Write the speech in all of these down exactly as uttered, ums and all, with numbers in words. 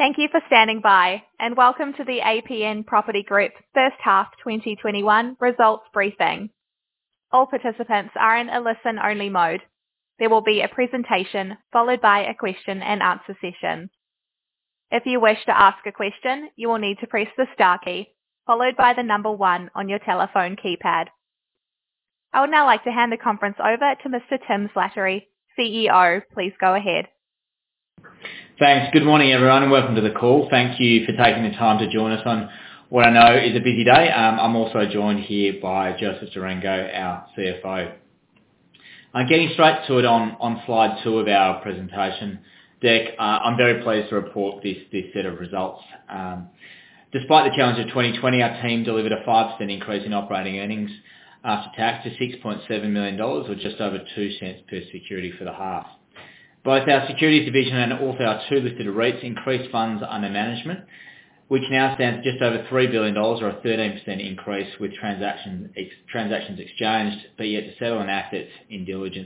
Thank you for standing by, and welcome to the A P N Property Group first half twenty twenty-one results briefing. All participants are in a listen-only mode. There will be a presentation followed by a question and answer session. If you wish to ask a question, you will need to press the star key, followed by the number one on your telephone keypad. I would now like to hand the conference over to Mister Tim Slattery, C E O. Please go ahead. Thanks. Good morning, everyone, and welcome to the call. Thank you for taking the time to join us on what I know is a busy day. Um, I'm also joined here by Joseph Durango, our C F O. Uh, getting straight to it on, on slide two of our presentation deck, uh, I'm very pleased to report this, this set of results. Um, despite the challenge of twenty twenty, our team delivered a five percent increase in operating earnings after tax to six point seven million dollars, or just over two cents per security for the half. Both our securities division and also our two listed REITs increased funds under management, which now stands just over three billion dollars, or a thirteen percent increase with transaction, ex, transactions exchanged, but yet to settle on assets in diligence.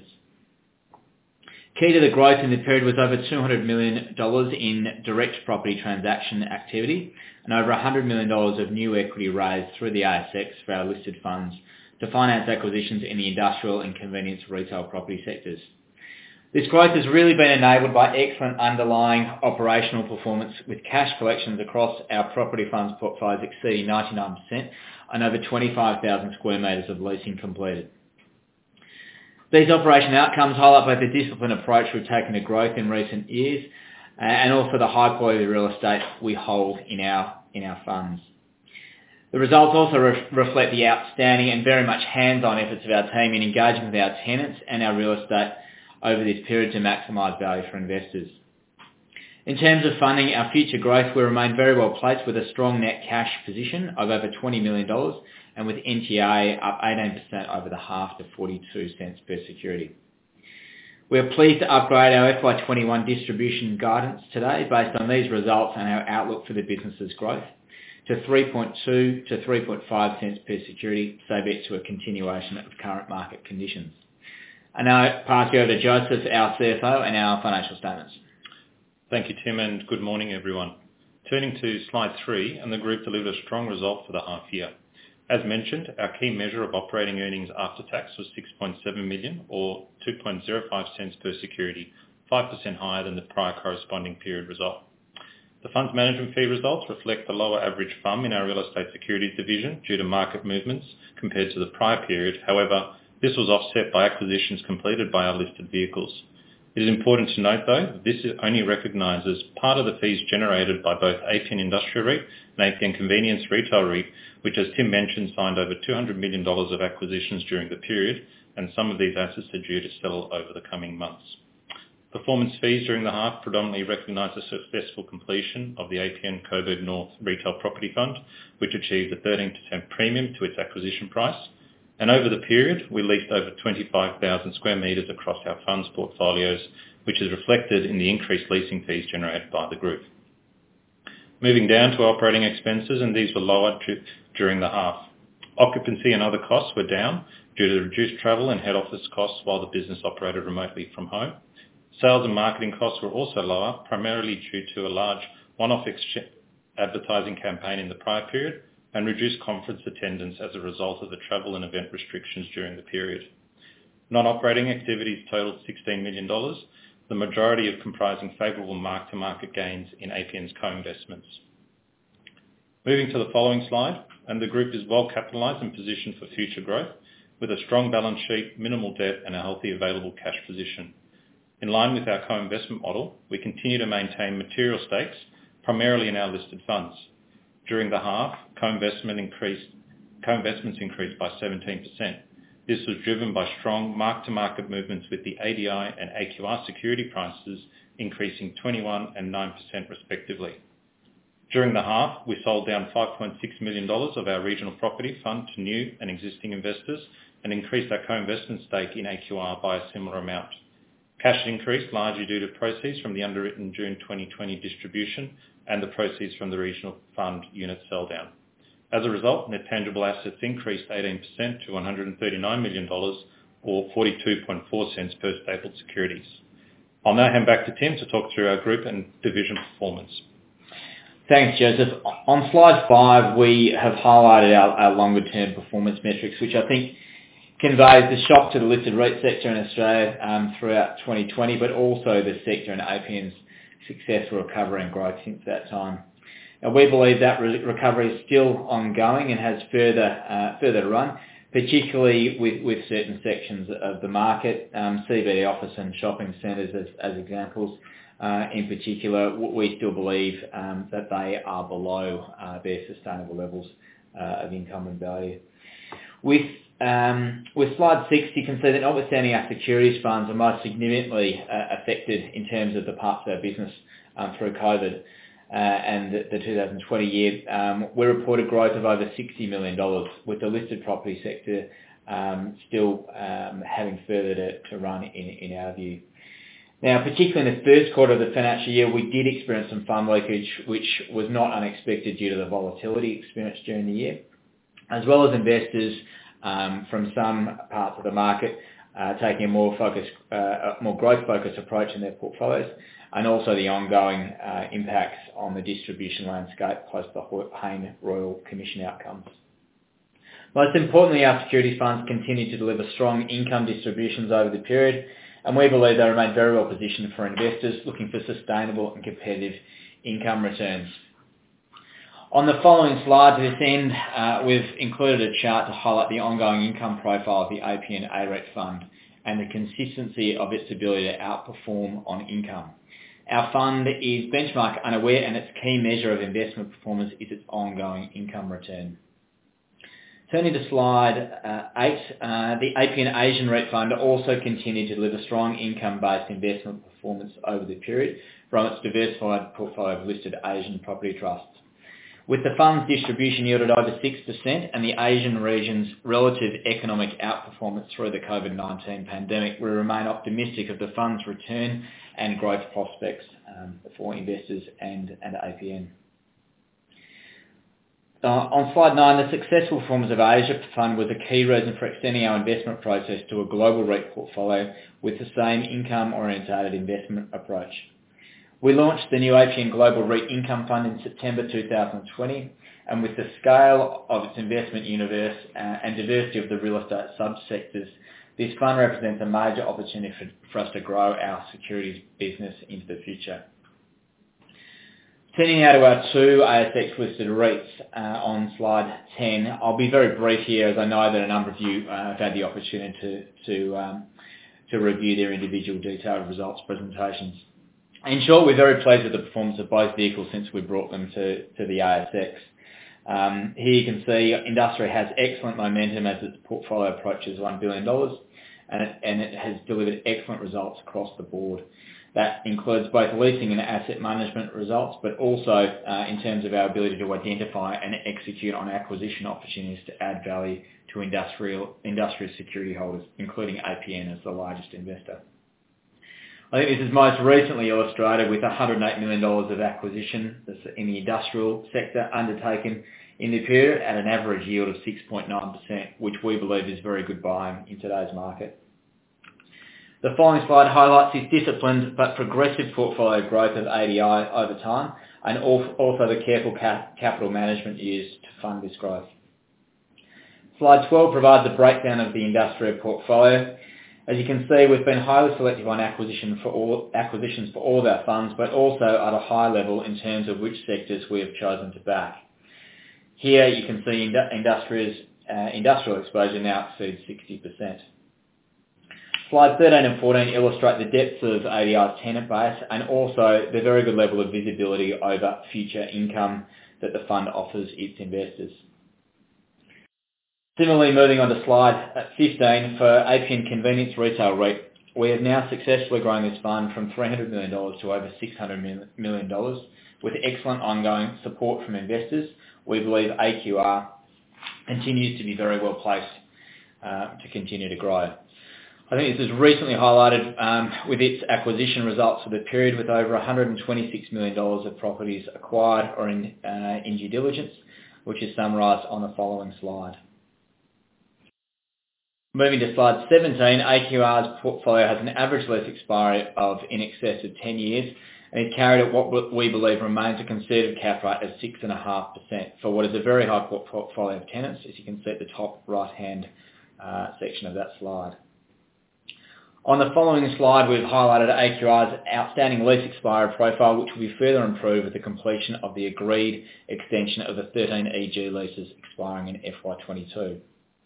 Key to the growth in the period was over two hundred million dollars in direct property transaction activity and over one hundred million dollars of new equity raised through the A S X for our listed funds to finance acquisitions in the industrial and convenience retail property sectors. This growth has really been enabled by excellent underlying operational performance, with cash collections across our property funds portfolios exceeding ninety-nine percent and over twenty-five thousand square metres of leasing completed. These operational outcomes highlight both the disciplined approach we've taken to growth in recent years and also the high quality real estate we hold in our, in our funds. The results also re- reflect the outstanding and very much hands-on efforts of our team in engaging with our tenants and our real estate over this period to maximise value for investors. In terms of funding our future growth, we remain very well placed with a strong net cash position of over twenty million dollars and with N T A up eighteen percent over the half to forty-two cents per security. We are pleased to upgrade our F Y twenty-one distribution guidance today based on these results and our outlook for the business's growth to three point two to three point five cents per security, subject to a continuation of current market conditions. I now pass you over to Joseph, our C F O, and our financial statements. Thank you, Tim, and good morning, everyone. Turning to slide three, and the group delivered a strong result for the half year. As mentioned, our key measure of operating earnings after tax was six point seven million dollars, or two point zero five cents per security, five percent higher than the prior corresponding period result. The funds management fee results reflect the lower average F U M in our real estate securities division due to market movements compared to the prior period. However, this was offset by acquisitions completed by our listed vehicles. It is important to note, though, that this only recognises part of the fees generated by both A P N Industrial REIT and A P N Convenience Retail REIT, which, as Tim mentioned, signed over two hundred million dollars of acquisitions during the period, and some of these assets are due to settle over the coming months. Performance fees during the half predominantly recognise the successful completion of the A P N Coburg North Retail Property Fund, which achieved a thirteen percent premium to its acquisition price. And over the period, we leased over twenty-five thousand square metres across our funds portfolios, which is reflected in the increased leasing fees generated by the group. Moving down to operating expenses, and these were lower during the half. Occupancy and other costs were down due to the reduced travel and head office costs while the business operated remotely from home. Sales and marketing costs were also lower, primarily due to a large one-off ex- advertising campaign in the prior period, and reduced conference attendance as a result of the travel and event restrictions during the period. Non-operating activities totaled sixteen million dollars, the majority of comprising favourable mark-to-market gains in A P N's co-investments. Moving to the following slide, and the group is well capitalised and positioned for future growth, with a strong balance sheet, minimal debt and a healthy available cash position. In line with our co-investment model, we continue to maintain material stakes, primarily in our listed funds. During the half, co-investment increased, co-investments increased by seventeen percent. This was driven by strong mark-to-market movements, with the A D I and A Q R security prices increasing twenty-one and nine percent respectively. During the half, we sold down five point six million dollars of our regional property fund to new and existing investors and increased our co-investment stake in A Q R by a similar amount. Cash increased largely due to proceeds from the underwritten June twenty twenty distribution and the proceeds from the regional fund unit sell down. As a result, net tangible assets increased eighteen percent to one hundred thirty-nine million dollars, or forty-two point four cents per stapled securities. I'll now hand back to Tim to talk through our group and division performance. Thanks, Joseph. On slide five, we have highlighted our, our longer-term performance metrics, which I think conveys the shock to the listed REIT sector in Australia um, throughout twenty twenty, but also the sector and A P N's successful recovery and growth since that time. And we believe that re- recovery is still ongoing and has further uh, further to run, particularly with, with certain sections of the market, um, C B D office and shopping centres as, as examples. Uh, in particular, we still believe um, that they are below uh, their sustainable levels uh, of income and value. With um, with slide six, you can see that notwithstanding our securities funds are most significantly uh, affected in terms of the parts of our business um, through COVID uh, and the, the two thousand twenty year, um, we reported growth of over sixty million dollars, with the listed property sector um, still um, having further to, to run in, in our view. Now, particularly in the first quarter of the financial year, we did experience some fund leakage, which was not unexpected due to the volatility experienced during the year, as well as investors um, from some parts of the market uh, taking a more focused, uh, a more growth-focused approach in their portfolios, and also the ongoing uh, impacts on the distribution landscape post the Hayne Royal Commission outcomes. Most importantly, our securities funds continue to deliver strong income distributions over the period, and we believe they remain very well positioned for investors looking for sustainable and competitive income returns. On the following slide, to this end, uh, we've included a chart to highlight the ongoing income profile of the A P N A REIT fund and the consistency of its ability to outperform on income. Our fund is benchmark unaware, and its key measure of investment performance is its ongoing income return. Turning to slide uh, eight, uh, the A P N Asian REIT Fund also continued to deliver strong income-based investment performance over the period from its diversified portfolio of listed Asian property trusts. With the fund's distribution yielded over six percent and the Asian region's relative economic outperformance through the COVID nineteen pandemic, we remain optimistic of the fund's return and growth prospects um, for investors and, and A P N. Uh, on slide nine, the successful performance of Asia Fund was a key reason for extending our investment process to a global REIT portfolio with the same income-orientated investment approach. We launched the new A P N Global REIT Income Fund in September two thousand twenty, and with the scale of its investment universe uh, and diversity of the real estate subsectors, this fund represents a major opportunity for, for us to grow our securities business into the future. Turning now to our two A S X-listed REITs uh, on slide ten, I'll be very brief here as I know that a number of you uh, have had the opportunity to, to, um, to review their individual detailed results presentations. In short, we're very pleased with the performance of both vehicles since we brought them to, to the A S X. Um, here you can see Industria has excellent momentum as its portfolio approaches one billion dollars, and it, and it has delivered excellent results across the board. That includes both leasing and asset management results, but also uh, in terms of our ability to identify and execute on acquisition opportunities to add value to industrial industrial security holders, including A P N as the largest investor. I think this is most recently illustrated with one hundred eight million dollars of acquisition in the industrial sector undertaken in the period at an average yield of six point nine percent, which we believe is very good buying in today's market. The following slide highlights this disciplined but progressive portfolio growth of A D I over time, and also the careful cap- capital management used to fund this growth. Slide twelve provides a breakdown of the industrial portfolio. As you can see, we've been highly selective on acquisition for all, acquisitions for all of our funds, but also at a high level in terms of which sectors we have chosen to back. Here you can see Industria's uh, industrial exposure now exceeds sixty percent. Slide thirteen and fourteen illustrate the depths of A D I's tenant base and also the very good level of visibility over future income that the fund offers its investors. Similarly, moving on to slide fifteen, for A P N Convenience Retail REIT, we have now successfully grown this fund from three hundred million dollars to over six hundred million dollars with excellent ongoing support from investors. We believe A Q R continues to be very well placed uh, to continue to grow. I think this is recently highlighted um, with its acquisition results for the period, with over one hundred twenty-six million dollars of properties acquired or in, uh, in due diligence, which is summarised on the following slide. Moving to slide seventeen, A Q R's portfolio has an average lease expiry of in excess of ten years, and is carried at what we believe remains a conservative cap rate of six point five percent for what is a very high portfolio of tenants, as you can see at the top right-hand uh, section of that slide. On the following slide, we've highlighted A Q R's outstanding lease expiry profile, which will be further improved with the completion of the agreed extension of the thirteen E G leases expiring in F Y twenty-two.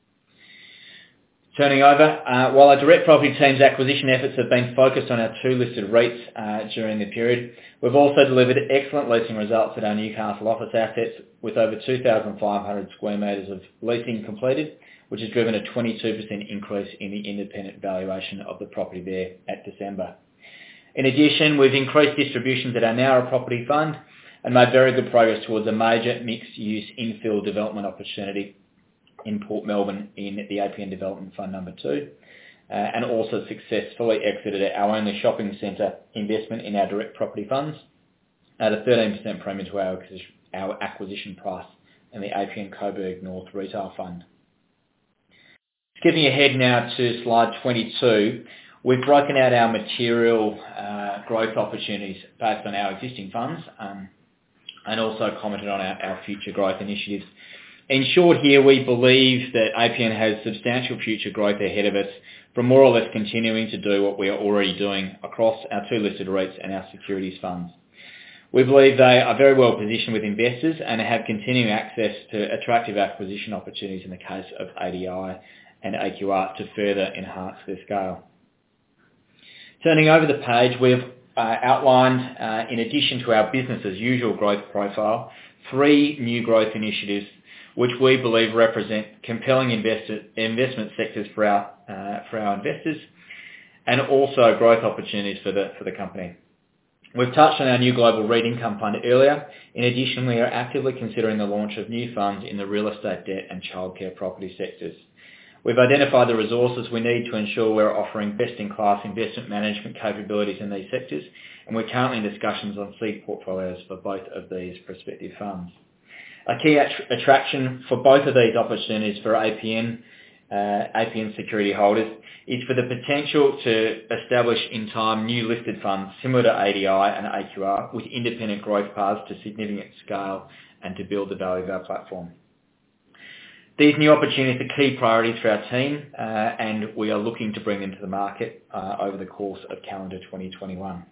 Turning over, uh, while our direct property team's acquisition efforts have been focused on our two listed REITs uh, during the period, we've also delivered excellent leasing results at our Newcastle office assets with over two thousand five hundred square metres of leasing completed, which has driven a twenty-two percent increase in the independent valuation of the property there at December. In addition, we've increased distributions at our Nowra property fund and made very good progress towards a major mixed-use infill development opportunity in Port Melbourne in the A P N Development Fund number two, uh, and also successfully exited our only shopping centre investment in our direct property funds at a thirteen percent premium to our, our acquisition price in the A P N Coburg North Retail Fund. Skipping ahead now to slide twenty-two, we've broken out our material uh, growth opportunities based on our existing funds um, and also commented on our, our future growth initiatives. In short here, we believe that A P N has substantial future growth ahead of us from more or less continuing to do what we are already doing across our two listed REITs and our securities funds. We believe they are very well positioned with investors and have continuing access to attractive acquisition opportunities in the case of A D I and A Q R to further enhance their scale. Turning over the page, we've uh, outlined, uh, in addition to our business as usual growth profile, three new growth initiatives which we believe represent compelling investor, investment sectors for our uh, for our investors, and also growth opportunities for the for the company. We've touched on our new global REIT income fund earlier. In addition, we are actively considering the launch of new funds in the real estate debt and childcare property sectors. We've identified the resources we need to ensure we're offering best-in-class investment management capabilities in these sectors, and we're currently in discussions on seed portfolios for both of these prospective funds. A key att- attraction for both of these opportunities for A P N, uh, A P N security holders is for the potential to establish in time new listed funds similar to A D I and A Q R with independent growth paths to significant scale and to build the value of our platform. These new opportunities are key priorities for our team uh, and we are looking to bring them to the market uh, over the course of calendar twenty twenty-one.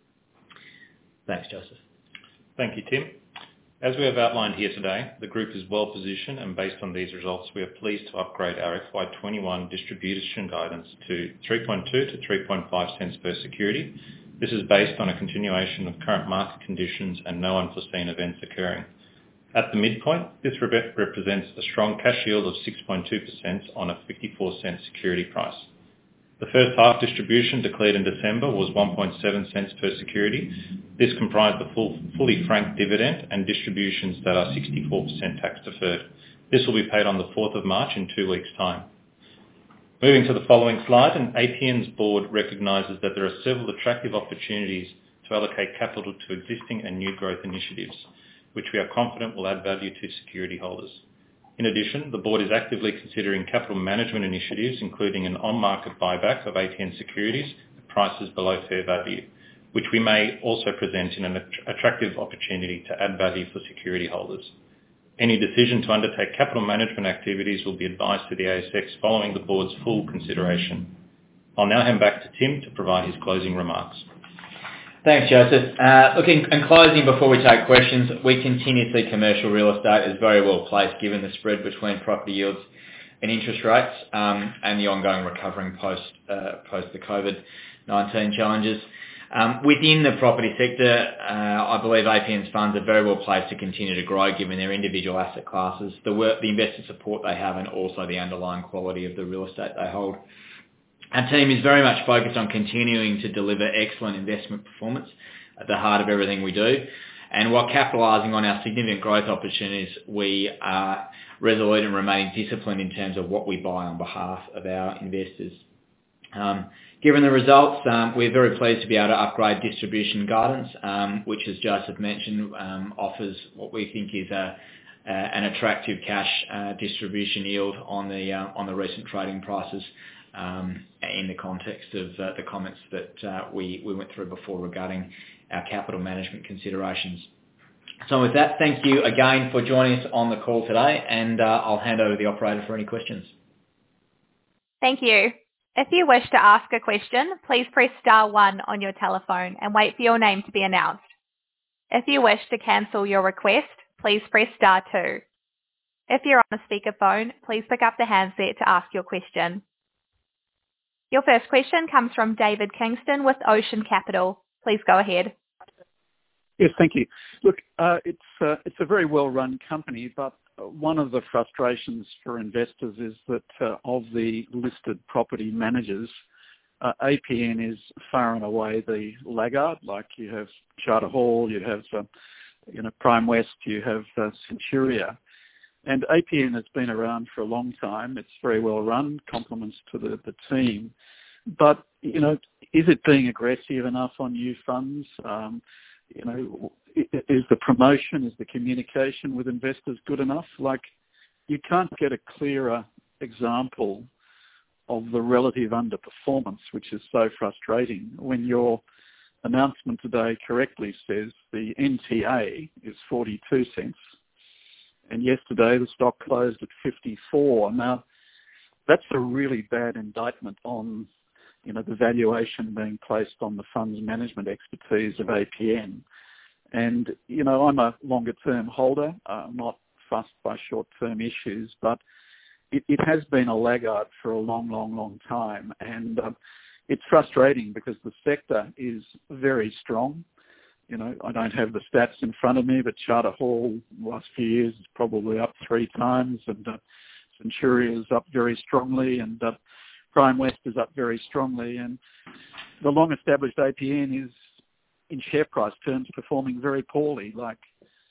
Thanks, Joseph. Thank you, Tim. As we have outlined here today, the group is well positioned and based on these results, we are pleased to upgrade our F Y twenty-one distribution guidance to three point two to three point five cents per security. This is based on a continuation of current market conditions and no unforeseen events occurring. At the midpoint, this re- represents a strong cash yield of six point two percent on a fifty-four cent security price. The first half distribution declared in December was one point seven cents per security. This comprised the full, fully franked dividend and distributions that are sixty-four percent tax deferred. This will be paid on the fourth of March in two weeks' time. Moving to the following slide, and A P N's board recognises that there are several attractive opportunities to allocate capital to existing and new growth initiatives, which we are confident will add value to security holders. In addition, the board is actively considering capital management initiatives, including an on-market buyback of A P N securities at prices below fair value, which we may also present in an attractive opportunity to add value for security holders. Any decision to undertake capital management activities will be advised to the A S X following the board's full consideration. I'll now hand back to Tim to provide his closing remarks. Thanks, Joseph. Uh, look, in, in closing, before we take questions, we continue to see commercial real estate as very well placed given the spread between property yields and interest rates um, and the ongoing recovering post uh, post the COVID nineteen challenges. Um, within the property sector, uh, I believe A P N's funds are very well placed to continue to grow given their individual asset classes, the work, the investor support they have, and also the underlying quality of the real estate they hold. Our team is very much focused on continuing to deliver excellent investment performance at the heart of everything we do. And while capitalising on our significant growth opportunities, we are resolute and remaining disciplined in terms of what we buy on behalf of our investors. Um, given the results, um, we're very pleased to be able to upgrade distribution guidance, um, which, as Joseph mentioned, um, offers what we think is a, uh, an attractive cash uh, distribution yield on the uh, on the recent trading prices. Um, in the context of uh, the comments that uh, we, we went through before regarding our capital management considerations. So with that, thank you again for joining us on the call today, and uh, I'll hand over to the operator for any questions. Thank you. If you wish to ask a question, please press star one on your telephone and wait for your name to be announced. If you wish to cancel your request, please press star two. If you're on a speakerphone, please pick up the handset to ask your question. Your first question comes from David Kingston with Ocean Capital. Please go ahead. Yes, thank you. Look, uh, it's uh, it's a very well-run company, but one of the frustrations for investors is that uh, of the listed property managers, uh, A P N is far and away the laggard. Like you have Charter Hall, you have uh, you know Primewest, you have uh, Centuria, and A P N has been around for a long time. It's very well run, compliments to the, the team, but you know, is it being aggressive enough on new funds? Um, You know, is the promotion, is the communication with investors good enough? Like, you can't get a clearer example of the relative underperformance, which is so frustrating when your announcement today correctly says the N T A is forty-two cents, and yesterday the stock closed at fifty-four. Now, that's a really bad indictment on you know, the valuation being placed on the funds management expertise of A P N. And, you know, I'm a longer-term holder. Uh, I'm not fussed by short-term issues, but it, it has been a laggard for a long, long, long time. And um, it's frustrating because the sector is very strong. You know, I don't have the stats in front of me, but Charter Hall the last few years is probably up three times, and uh, Centuria is up very strongly, and uh, Primewest is up very strongly, and the long-established A P N is, in share price terms, performing very poorly. Like,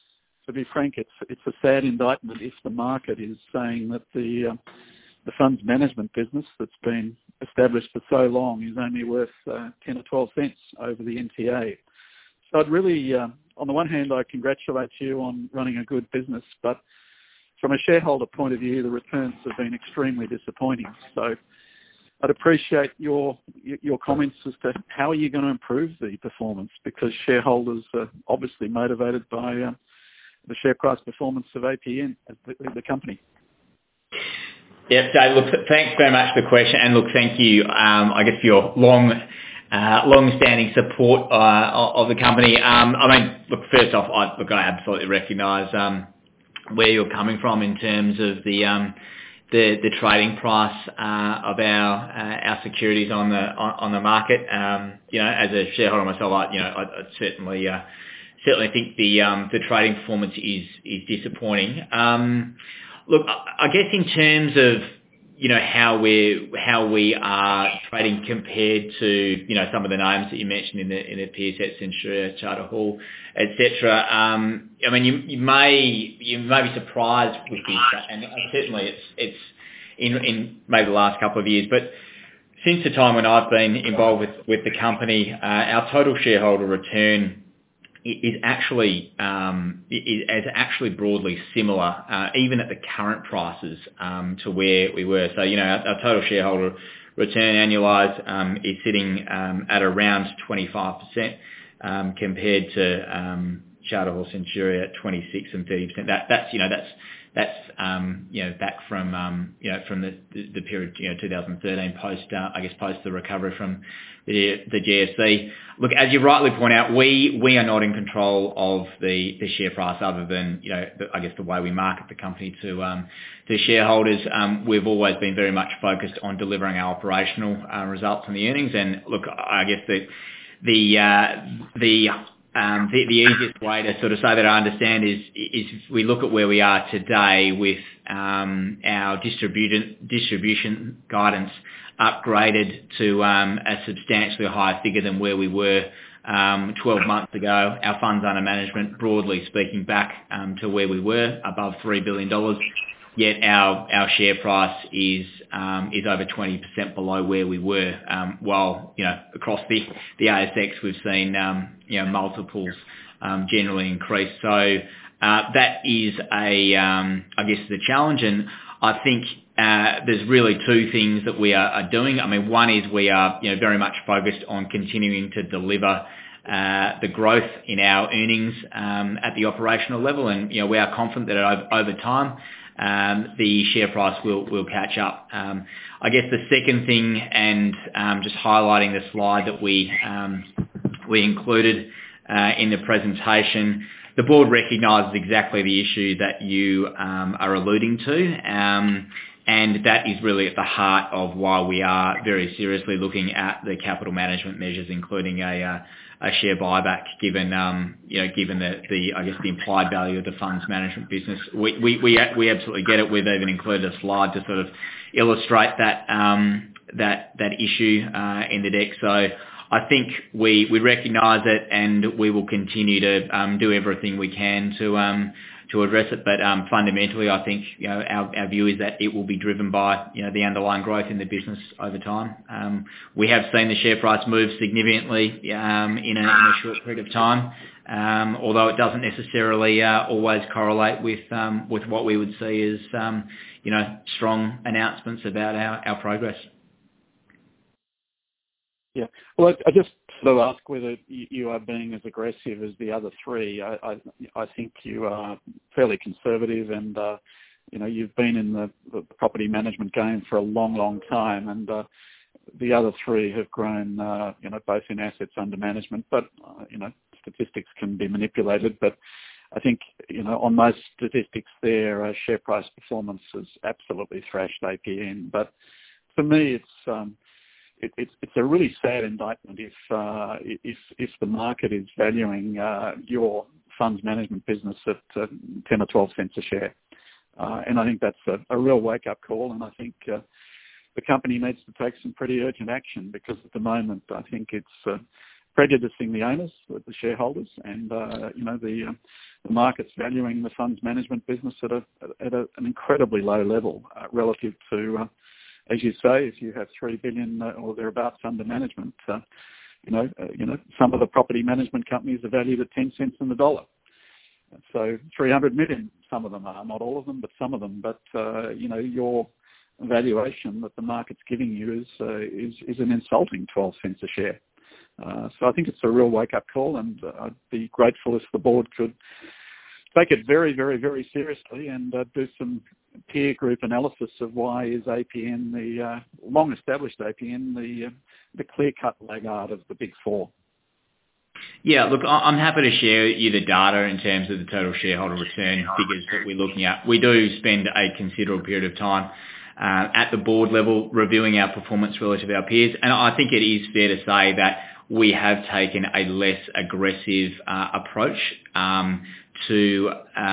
to be frank, it's it's a sad indictment if the market is saying that the uh, the funds management business that's been established for so long is only worth uh, ten or twelve cents over the N T A. So I'd really, uh, on the one hand, I congratulate you on running a good business, but from a shareholder point of view, the returns have been extremely disappointing. So I'd appreciate your your comments as to how are you going to improve the performance, because shareholders are obviously motivated by uh, the share price performance of A P N, the, the company. Yes, Dave, look, thanks very much for the question, and look, thank you, um, I guess, for your long, uh, long-standing support uh, of the company. Um, I mean, look, first off, I, look, I absolutely recognise um, where you're coming from in terms of the um, the, the trading price uh, of our uh, our securities on the on, on the market. Um, you know, as a shareholder myself, I, you know, I, I certainly uh, certainly think the um, the trading performance is is disappointing. Um, look, I, I guess in terms of you know how we how we are trading compared to you know some of the names that you mentioned in the in the peer set, Centuria, Charter Hall, et cetera. Um, I mean, you, you may you may be surprised with this, and certainly it's it's in in maybe the last couple of years, but since the time when I've been involved with with the company, uh, our total shareholder return is actually um, is actually broadly similar, uh, even at the current prices, um, to where we were. So, you know, our, our total shareholder return annualised um, is sitting um, at around twenty-five percent um, compared to um, Charter Hall, Centuria at twenty-six and thirty percent. That, that's, you know, that's that's um, you know back from um, you know from the, the, the period you know two thousand thirteen post uh, I guess post the recovery from the the G F C. Look, as you rightly point out, we we are not in control of the, the share price, other than you know the, I guess the way we market the company to um, to shareholders. Um, we've always been very much focused on delivering our operational uh, results and the earnings. And look, I guess the the uh, the Um, the, the easiest way to sort of say that I understand is, is if we look at where we are today with um, our distribution, distribution guidance upgraded to um, a substantially higher figure than where we were um, twelve months ago. Our funds under management, broadly speaking, back um, to where we were, above three billion dollars. Yet our, our share price is um, is over twenty percent below where we were. Um, while you know across the, the A S X we've seen um, you know multiples um, generally increase. So uh, that is a um, I guess the challenge, and I think uh, there's really two things that we are, are doing. I mean, one is we are you know very much focused on continuing to deliver uh, the growth in our earnings um, at the operational level, and you know we are confident that over, over time um, the share price will will catch up. Um, I guess the second thing, and um, just highlighting the slide that we um, we included uh, in the presentation. The board recognises exactly the issue that you um, are alluding to, um, and that is really at the heart of why we are very seriously looking at the capital management measures, including a, uh, a share buyback. Given um, you know, given the, the I guess the implied value of the funds management business, we we we, we absolutely get it. We've even included a slide to sort of illustrate that um, that that issue uh, in the deck. So I think we, we recognise it, and we will continue to um, do everything we can to um, to address it. But um, fundamentally, I think you know our, our view is that it will be driven by you know the underlying growth in the business over time. Um, we have seen the share price move significantly um, in, a, in a short period of time, um, although it doesn't necessarily uh, always correlate with um, with what we would see as um, you know strong announcements about our, our progress. Yeah. Well, I, I just sort of ask whether you, you are being as aggressive as the other three. I, I, I think you are fairly conservative, and uh, you know you've been in the, the property management game for a long, long time, and uh, the other three have grown, uh, you know, both in assets under management. But uh, you know, statistics can be manipulated. But I think you know on most statistics, their uh, share price performance has absolutely thrashed A P N. But for me, it's um, It, it's it's a really sad indictment if uh, if if the market is valuing uh, your funds management business at uh, ten or twelve cents a share, uh, and I think that's a, a real wake up call. And I think uh, the company needs to take some pretty urgent action, because at the moment I think it's uh, prejudicing the owners, the shareholders, and uh, you know the uh, the market's valuing the funds management business at a at a, an incredibly low level uh, relative to. Uh, As you say, if you have three billion uh, or thereabouts under management, uh, you know, uh, you know, some of the property management companies are valued at ten cents in the dollar. So three hundred million, some of them are, not all of them, but some of them. But uh, you know, your valuation that the market's giving you is uh, is is an insulting twelve cents a share. Uh, so I think it's a real wake-up call, and uh, I'd be grateful if the board could take it very, very, very seriously and uh, do some peer group analysis of why is A P N, the uh, long-established A P N, the uh, the clear-cut laggard of the big four. Yeah, look, I'm happy to share you the data in terms of the total shareholder return figures that we're looking at. We do spend a considerable period of time uh, at the board level reviewing our performance relative to our peers, and I think it is fair to say that we have taken a less aggressive uh, approach um, to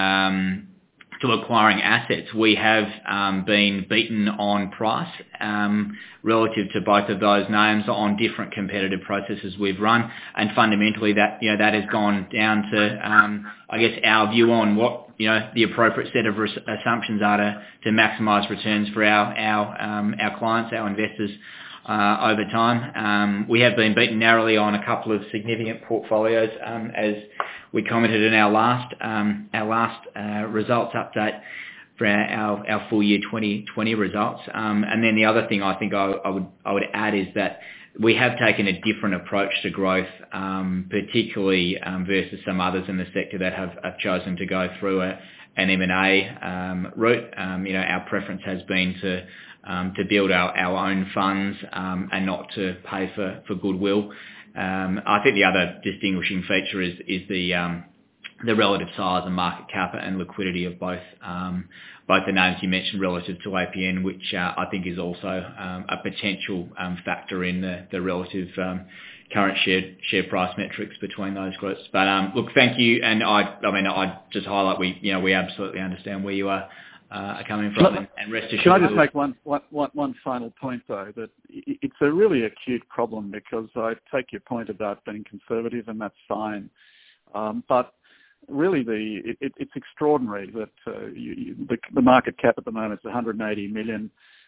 um, to acquiring assets. We have um, been beaten on price um, relative to both of those names on different competitive processes we've run, and fundamentally that you know that has gone down to um, I guess our view on what you know the appropriate set of res- assumptions are to, to maximise returns for our our um, our clients, our investors. Uh, over time, um, we have been beaten narrowly on a couple of significant portfolios, um, as we commented in our last um, our last uh, results update for our, our, our full year twenty twenty results. Um, and then the other thing I think I, I would I would add is that we have taken a different approach to growth, um, particularly um, versus some others in the sector that have, have chosen to go through a, an M and A um, route. Um, you know, our preference has been to Um, to build our, our own funds um, and not to pay for, for goodwill. Um, I think the other distinguishing feature is, is the um, the relative size and market cap and liquidity of both um, both the names you mentioned relative to A P N, which uh, I think is also um, a potential um, factor in the, the relative um, current share share price metrics between those groups. But um, look, thank you, and I I mean I just highlight we you know we absolutely understand where you are. Uh, are coming from, and, and rest assured. Can I just make one, one, one, one final point, though, that it's a really acute problem, because I take your point about being conservative, and that's fine. Um, but really, the it, it's extraordinary that uh, you, you, the, the market cap at the moment is one hundred eighty million.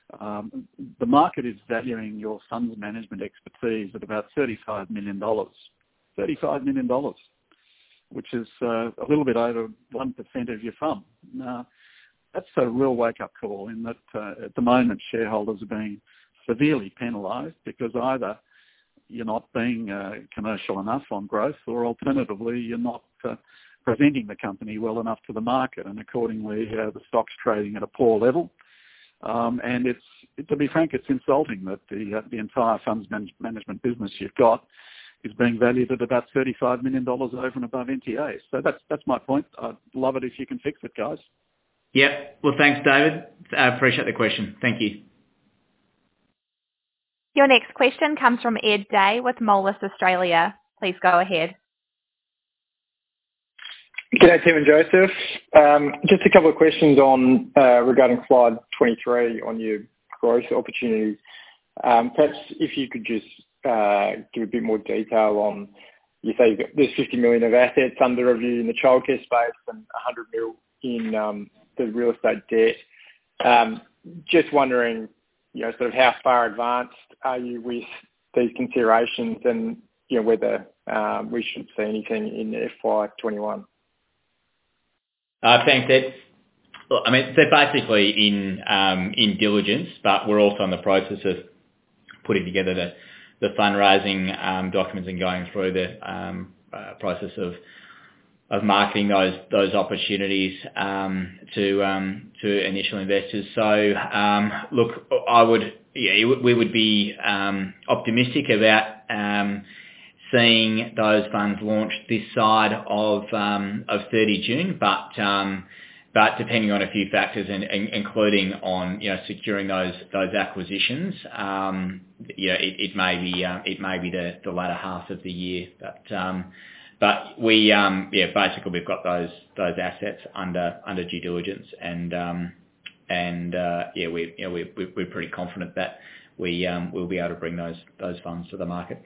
Um, the market is valuing your funds management expertise at about thirty-five million dollars. thirty-five million dollars, which is uh, a little bit over one percent of your fund. Now, that's a real wake-up call, in that uh, at the moment shareholders are being severely penalised, because either you're not being uh, commercial enough on growth, or alternatively, you're not uh, presenting the company well enough to the market, and accordingly, uh, the stock's trading at a poor level. Um, and it's, to be frank, it's insulting that the uh, the entire funds man- management business you've got is being valued at about thirty-five million dollars over and above N T A. So that's that's my point. I'd love it if you can fix it, guys. Yep. Well, thanks, David. I appreciate the question. Thank you. Your next question comes from Ed Day with Moelis Australia. Please go ahead. G'day, Tim and Joseph. Um, just a couple of questions on uh, regarding slide twenty-three on your growth opportunities. Um, perhaps if you could just uh, give a bit more detail on, you say you've got, there's fifty million of assets under review in the childcare space and one hundred mil in um, the real estate debt. Um, just wondering, you know, sort of how far advanced are you with these considerations, and you know whether um, we should see anything in F Y twenty-one. Uh, thanks, Ed. Look, I mean, they're basically in um, in diligence, but we're also in the process of putting together the, the fundraising um, documents and going through the um, uh, process of of marketing those those opportunities um, to um, to initial investors. So, um, look, I would yeah, we would be um, optimistic about um, seeing those funds launched this side of um, of thirty June, but um, but depending on a few factors, and, and including on you know securing those those acquisitions, um, you know, it, it may be uh, it may be the, the latter half of the year, but um, but we um, yeah basically we've got those those assets under under due diligence, and um, and uh, yeah we you know we we're pretty confident that we um, we'll be able to bring those those funds to the market.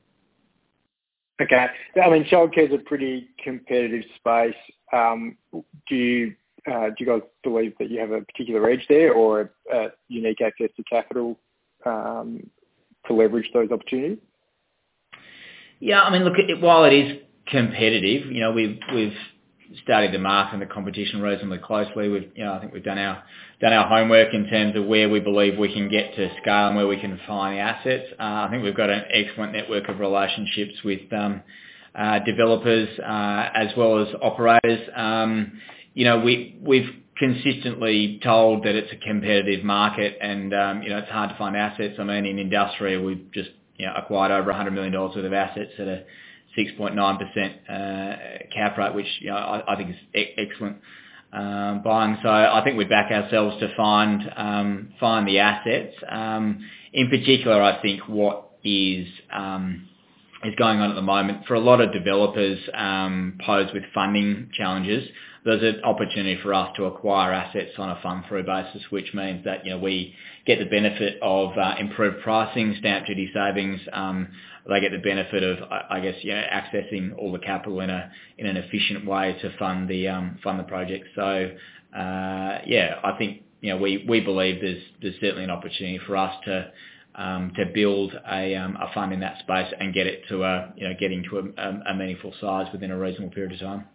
Okay. I mean, childcare is a pretty competitive space. Um, do you uh, do you guys believe that you have a particular edge there, or uh, unique access to capital um, to leverage those opportunities? Yeah, I mean, look, it, while it is competitive, you know, we've we've studied the market and the competition reasonably closely. We've, you know, I think we've done our done our homework in terms of where we believe we can get to scale and where we can find the assets. Uh, I think we've got an excellent network of relationships with um, uh, developers uh, as well as operators. Um, you know, we we've consistently told that it's a competitive market, and um, you know, it's hard to find assets. I mean, in industrial, we've just you know acquired over one hundred million dollars worth of assets at a six point nine percent uh, cap rate, which you know I, I think is e- excellent um, buying. So I think we back ourselves to find um, find the assets. Um, in particular, I think what is um, is going on at the moment for a lot of developers um, posed with funding challenges. There's an opportunity for us to acquire assets on a fund-through basis, which means that you know we get the benefit of uh, improved pricing, stamp duty savings. Um, they get the benefit of, I guess, you know, accessing all the capital in a in an efficient way to fund the um, fund the project. So, uh, yeah, I think you know we, we believe there's there's certainly an opportunity for us to um, to build a um, a fund in that space and get it to a you know getting to a, a meaningful size within a reasonable period of time.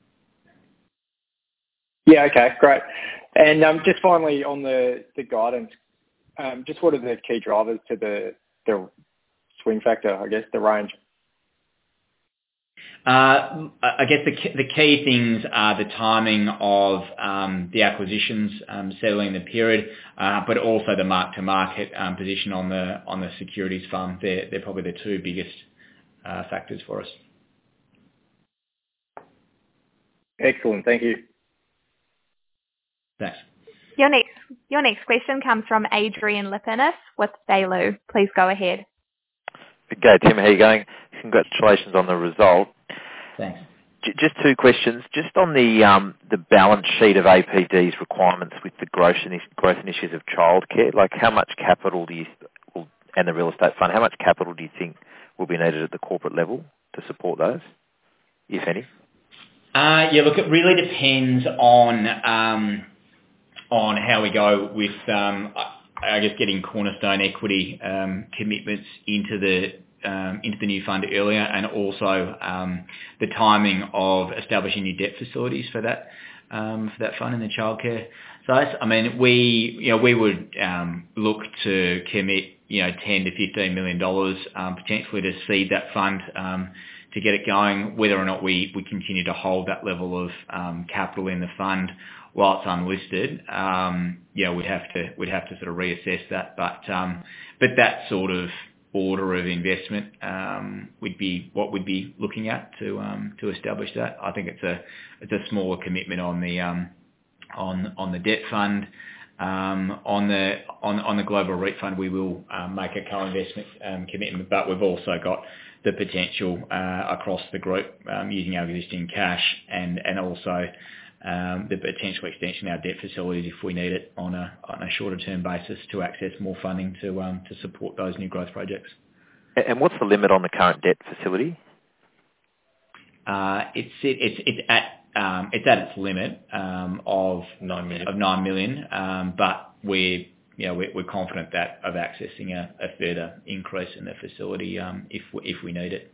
Yeah, okay, great. And um, just finally on the, the guidance, um, just what are the key drivers to the, the swing factor, I guess, the range? Uh, I guess the key, the key things are the timing of um, the acquisitions um, settling the period, uh, but also the mark-to-market um, position on the on the securities fund. They're, they're probably the two biggest uh, factors for us. Excellent, thank you. Thanks. Your next your next question comes from Adrian Lipinis with Bailou. Please go ahead. Okay, Tim, how are you going? Congratulations on the result. Thanks. J- just two questions. Just on the um, the balance sheet of A P D's requirements with the growth, initi- growth initiatives of childcare, like how much capital do you, and the real estate fund, how much capital do you think will be needed at the corporate level to support those, if any? Uh, yeah, look, it really depends on um, on how we go with, um, I guess, getting cornerstone equity um, commitments into the um, into the new fund earlier, and also um, the timing of establishing new debt facilities for that um, for that fund in the childcare. So, I mean, we you know we would um, look to commit you know, ten to fifteen million dollars um, potentially to seed that fund um, to get it going. Whether or not we, we continue to hold that level of um, capital in the fund while it's unlisted, um, yeah, we'd have to we'd have to sort of reassess that. But um, but that sort of order of investment um, would be what we'd be looking at to um, to establish that. I think it's a it's a smaller commitment on the um, on on the debt fund. Um, on the on on the global REIT fund, we will um, make a co-investment um, commitment, but we've also got the potential uh, across the group um, using our existing cash and and also um, the potential extension of our debt facilities if we need it on a on a shorter term basis to access more funding to um, to support those new growth projects. And what's the limit on the current debt facility? Uh, it's it, it's it's at Um, it's at its limit um, of nine million. Of nine million, um, but we're you know we're, we're confident that of accessing a, a further increase in the facility um, if we, if we need it.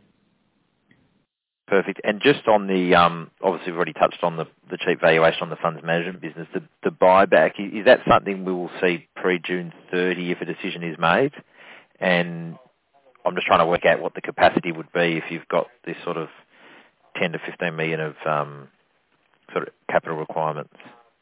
Perfect. And just on the um, obviously we've already touched on the, the cheap valuation on the funds management business. The, the buyback, is that something we will see pre June thirtieth if a decision is made? And I'm just trying to work out what the capacity would be if you've got this sort of ten to fifteen million of um, sort of capital requirements.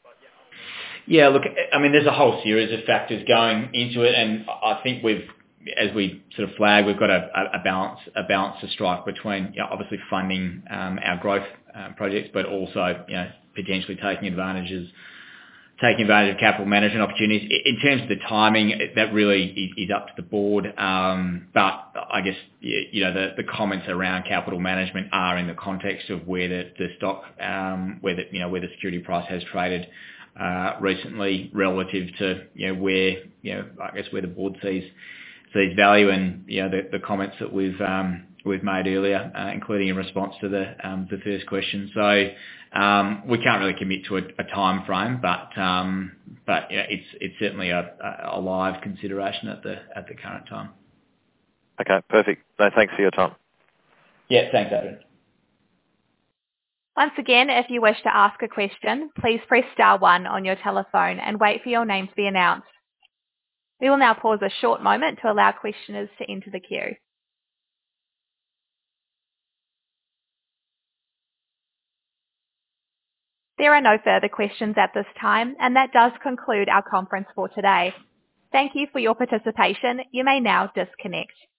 Yeah, look, I mean, there's a whole series of factors going into it, and I think we've, as we sort of flag, we've got a, a balance, a balance to strike between, you know, obviously funding um, our growth um, projects, but also, you know, potentially taking advantages, taking advantage of capital management opportunities. In terms of the timing, that really is up to the board. Um, but I guess, you know, the, the comments around capital management are in the context of where the, the stock, um, where the, you know, where the security price has traded uh, recently relative to, you know, where, you know, I guess where the board sees sees value, and, you know, the, the comments that we've um, we've made earlier, uh, including in response to the um, the first question. So um, we can't really commit to a, a time frame, but um, but you know, it's it's certainly a, a live consideration at the at the current time. Okay, perfect. No, thanks for your time. Yeah, thanks, Adrian. Once again, if you wish to ask a question, please press star one on your telephone and wait for your name to be announced. We will now pause a short moment to allow questioners to enter the queue. There are no further questions at this time, and that does conclude our conference for today. Thank you for your participation. You may now disconnect.